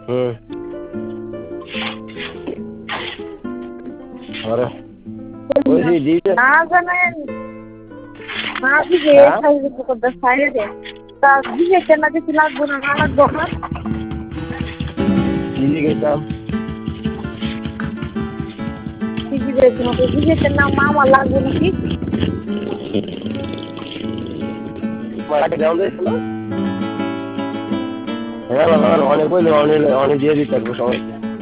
হুম। আরে বলছি দিতে না জানেন না দিবে হ্যাঁ সাইজে করতে সাইজে তা দিবে কেন কিছু লাগবে না না লাগবে আপনার দিদি গেছিলাম দিদি বেশি মতো দিবে না মামা লাগবে নাকি মাকে কেমন দিয়েছিল হ্যাঁ অনেক বললো অনেক দিয়ে দিতে পারবো সবাই